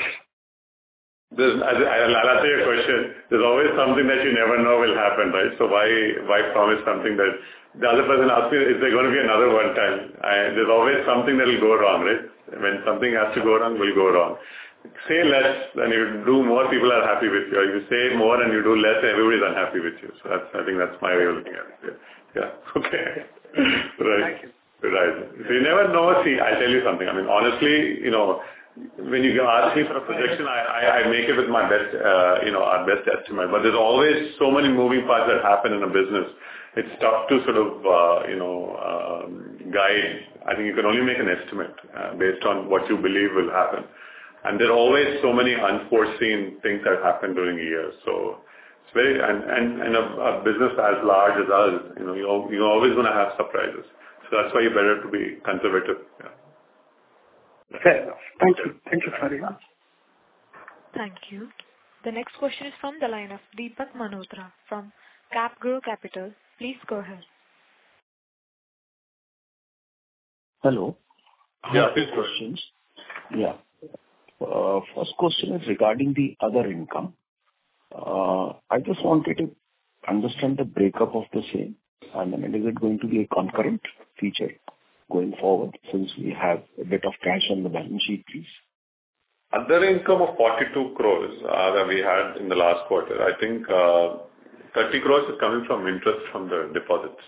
I'll answer your question. There's always something that you never know will happen, right? So why promise something that the other person asks me, is there going to be another one time? There's always something that will go wrong, right? When something has to go wrong, will go wrong. Say less, and you do more, people are happy with you. Or you say more and you do less, everybody's unhappy with you. So I think that's my way of looking at it. Yeah. Okay. Right. Right. So you never know. See, I'll tell you something. Honestly, when you ask me for a projection, I make it with my best, our best estimate. But there's always so many moving parts that happen in a business. It's tough to sort of, guide. I think you can only make an estimate based on what you believe will happen. And there are always so many unforeseen things that happen during a year. So it's very, and a business as large as ours, you're always going to have surprises. So that's why you're better to be conservative. Yeah. Fair enough. Thank you. Thank you very much. Thank you. The next question is from the line of Deepak Malhotra from CapGrow Capital. Please go ahead. Hello. Yeah, Two questions. Yeah. First question is regarding the other income. I just wanted to understand the breakup of the same. I mean, is it going to be a concurrent feature going forward since we have a bit of cash on the balance sheet, please? Other income of 42 crores that we had in the last quarter. I think 30 crores is coming from interest from the deposits.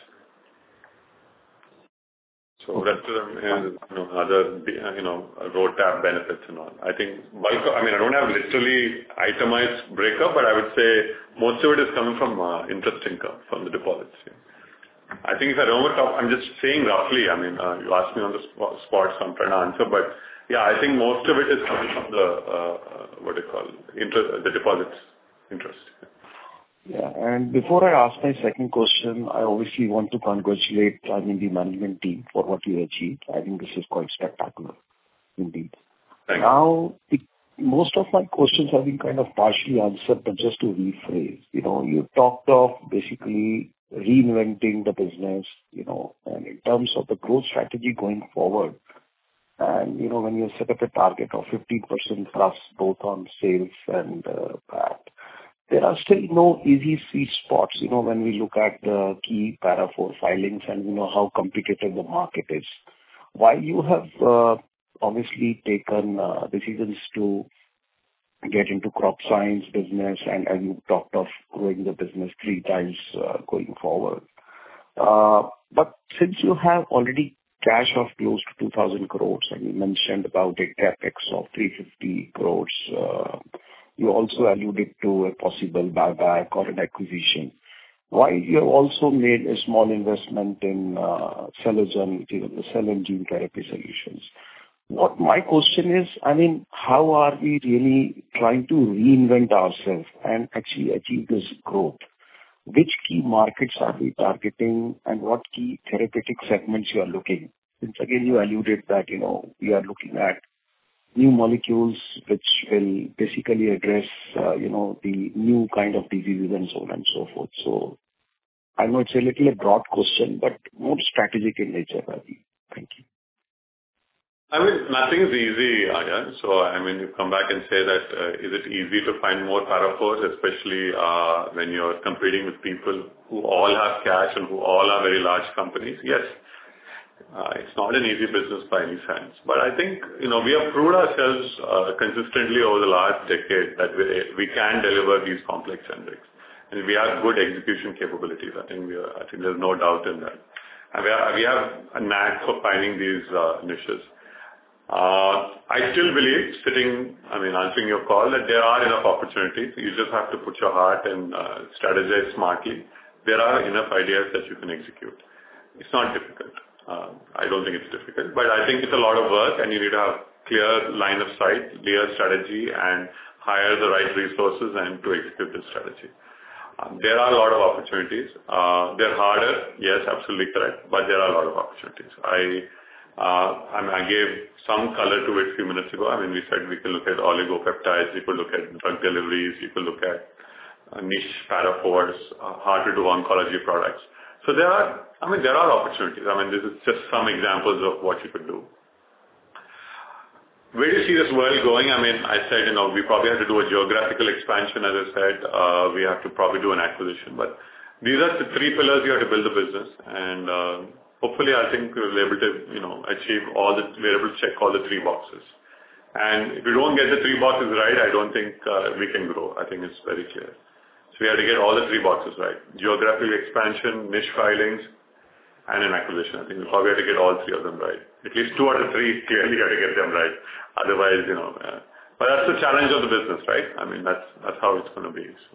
So rest of them is, other, road tab benefits and all. I think I don't have literally itemized breakup, but I would say most of it is coming from interest income from the deposits. Yeah. I think if I remember, I'm just saying roughly. You asked me on the spot, so I'm trying to answer, but yeah, I think most of it is coming from the interest, the deposits interest. Yeah. And before I ask my second question, I obviously want to congratulate, the management team for what you achieved. I think this is quite spectacular, indeed. Thank you. Most of my questions have been kind of partially answered, but just to rephrase, you talked of basically reinventing the business, and in terms of the growth strategy going forward, and, when you set up a target of 15% plus both on sales and PAT, there are still no easy sweet spots, when we look at the key Para 4 filings and how competitive the market is. While you have obviously taken decisions to get into crop science business and you talked of growing the business 3 times going forward. But since you have already cash of close to 2,000 crores and you mentioned about a capex of 350 crores, you also alluded to a possible buyback or an acquisition. While you have also made a small investment in Celogen, the cell and gene therapy solutions. What my question is, how are we really trying to reinvent ourselves and actually achieve this growth? Which key markets are we targeting and what key therapeutic segments you are looking? Since again, you alluded that, we are looking at new molecules which will basically address, the new kind of diseases and so on and so forth. So I know it's a little a broad question, but more strategic in nature, Ravi. Thank you. Nothing is easy, Arya. So, you come back and say that, is it easy to find more Para 4s, especially when you're competing with people who all have cash and who all are very large companies? Yes. It's not an easy business by any sense. But I think, we have proved ourselves consistently over the last decade that we can deliver these complex generics. And we have good execution capabilities. I think there's no doubt in that. And we have a knack for finding these niches. I still believe, answering your call, that there are enough opportunities. You just have to put your heart and strategize smartly. There are enough ideas that you can execute. It's not difficult. I don't think it's difficult, but I think it's a lot of work and you need to have clear line of sight, clear strategy and hire the right resources and to execute this strategy. There are a lot of opportunities. They're harder. Yes, absolutely correct. But there are a lot of opportunities. I gave some color to it a few minutes ago. We said we can look at oligopeptides, we could look at drug deliveries, we could look at niche Para 4s, hard to do oncology products. So there are opportunities. This is just some examples of what you could do. Where do you see this world going? I said, we probably have to do a geographical expansion, as I said. We have to probably do an acquisition. But these are the 3 pillars you have to build the business. And hopefully, I think we'll be able to, achieve we're able to check all the 3 boxes. And if we don't get the 3 boxes right, I don't think we can grow. I think it's very clear. So we have to get all the 3 boxes right. Geographical expansion, niche filings, and an acquisition. I think we probably have to get all 3 of them right. At least 2 out of 3 clearly have to get them right. Otherwise, but that's the challenge of the business, right? That's how it's going to be. So.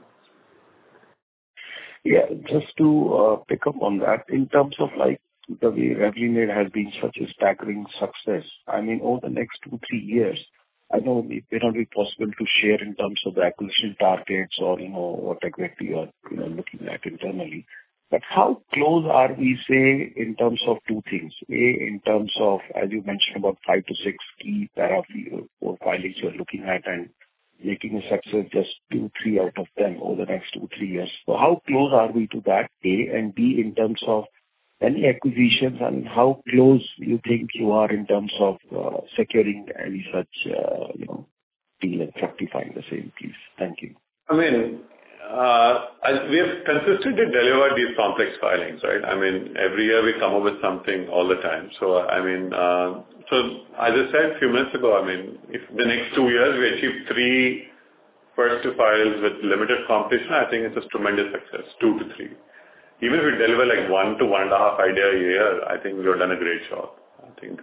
Yeah, just to pick up on that, in terms of the way Revlimid has been such a staggering success, over the next 2-3 years, I know it may not be possible to share in terms of the acquisition targets or, what exactly you are, looking at internally. But how close are we, say, in terms of 2 things? In terms of, as you mentioned, about 5 to 6 key Para 4 filings you're looking at and making a success just 2-3 out of them over the next 2-3 years. So how close are we to that, A? And B, in terms of any acquisitions, and how close you think you are in terms of securing any such, deal and fructifying the same, please? Thank you. I mean, we have consistently delivered these complex filings, right? I mean, every year we come up with something all the time. So, I mean, so as I said a few minutes ago, I mean, if the next 2 years we achieve 3 first to files with limited competition, I think it's a tremendous success, 2 to 3. Even if we deliver like 1 to 1.5 idea a year, I think we've done a great job. I think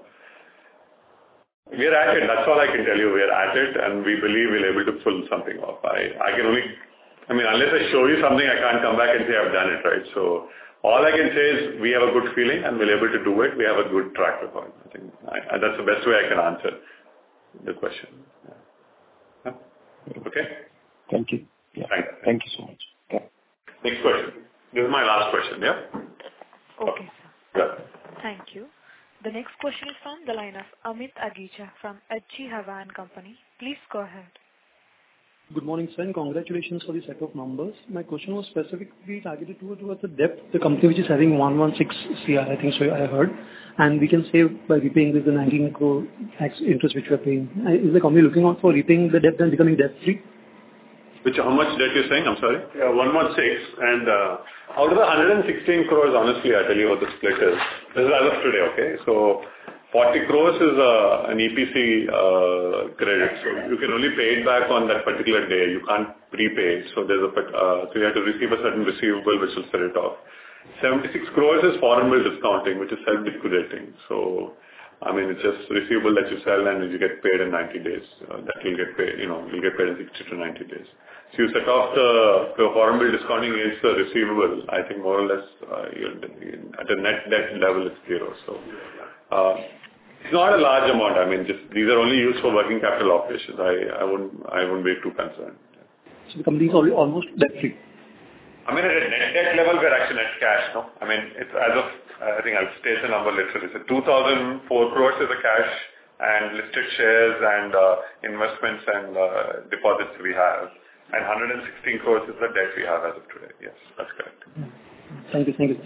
we're at it. That's all I can tell you. We're at it, and we believe we're able to pull something off. I can only, I mean, unless I show you something, I can't come back and say I've done it, right? So all I can say is we have a good feeling and we're able to do it. We have a good track record. I think that's the best way I can answer the question. Yeah. Okay? Thank you. Yeah. Thank you so much. Yeah. Next question. This is my last question, yeah? Okay, sir. Yeah. Thank you. The next question is from the line of Amit Agicha from HG Hawa & Company. Please go ahead. Good morning, sir, and congratulations for the set of numbers. My question was specifically targeted towards the debt, the company which is having 116 CR, I think so I heard, and we can save by repaying this the 19 crore tax interest which we are paying. Is the company looking out for repaying the debt and becoming debt-free? How much debt you're saying? I'm sorry? Yeah, 116. And out of the 116 crores, honestly, I tell you what the split is. This is as of today, okay? So 40 crores is an EPC credit. So you can only pay it back on that particular day. You can't prepay it. So there's so you have to receive a certain receivable which will set it off. 76 crores is foreign bill discounting, which is self-liquidating. So I mean, it's just receivable that you sell and you get paid in 90 days. That will get paid, you'll get paid in 60 to 90 days. So you set off the foreign bill discounting against the receivable. I think more or less at a net debt level it's zero. So it's not a large amount. I mean, these are only used for working capital operations. I wouldn't be too concerned. So the company is almost debt free. I mean, at a net debt level, we're actually net cash, no? I mean, it's as of, I think I'll state the number literally. So 2,004 crores is the cash and listed shares and investments and deposits we have. And 116 crores is the debt we have as of today. Yes, that's correct. Thank you.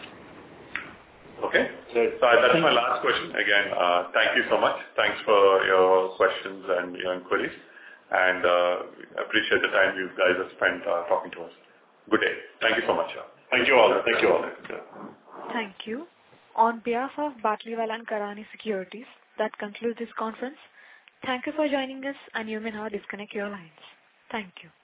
Okay. So that's my last question. Again, thank you so much. Thanks for your questions and your inquiries. And appreciate the time you guys have spent talking to us. Good day. Thank you so much. Thank you all. Thank you. On behalf of Batlivala & Karani Securities, that concludes this conference. Thank you for joining us, and you may now disconnect your lines. Thank you.